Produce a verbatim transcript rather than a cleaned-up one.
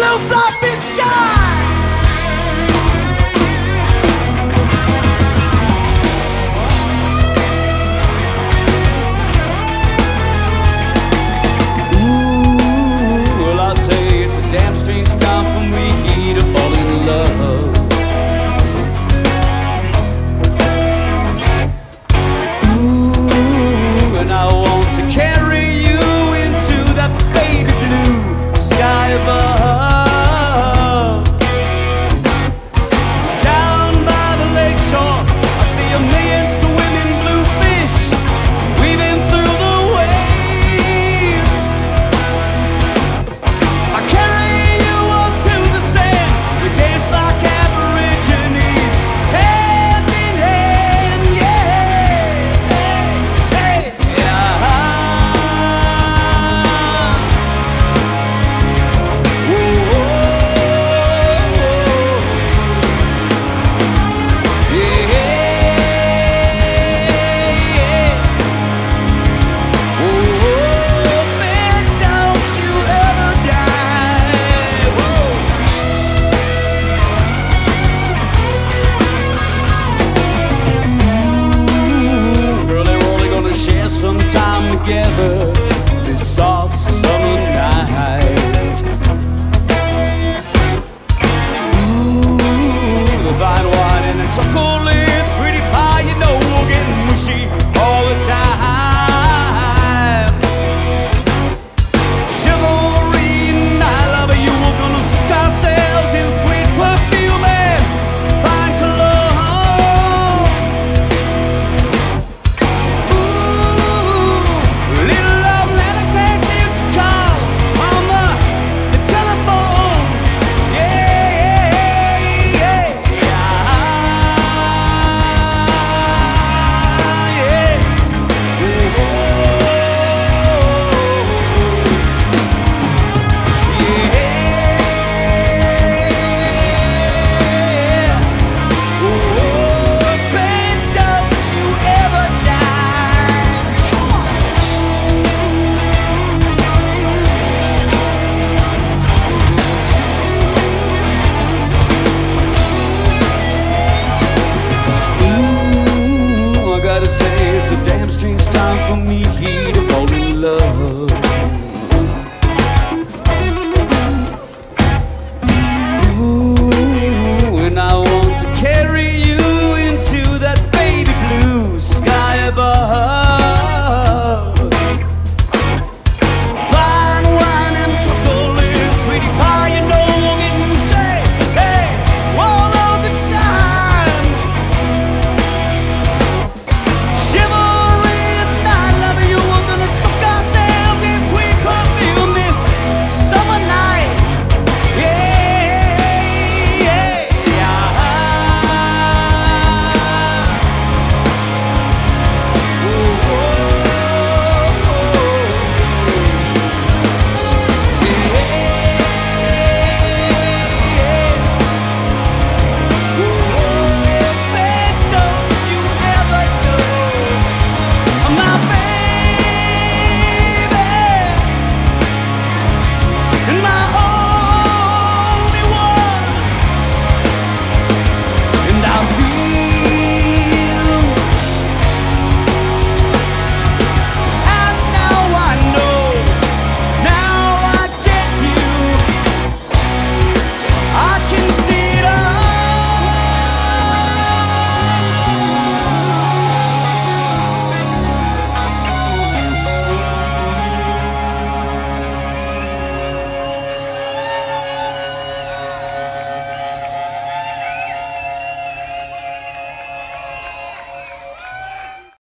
blue fluffy sky. Ooh, well, I'll tell you, it's a damn strange time for me to fall in love. Ooh, and I want to carry you into that baby blue sky above. Down by the lakeshore, I see a million swimming bluefish weaving through the waves. I carry you onto the sand, we dance like aborigines, hand in hand, yeah. Hey, yeah. Ooh, oh, yeah, yeah. Oh, man, don't you ever die. Woo. Girl, they're only gonna share some time together this soft summer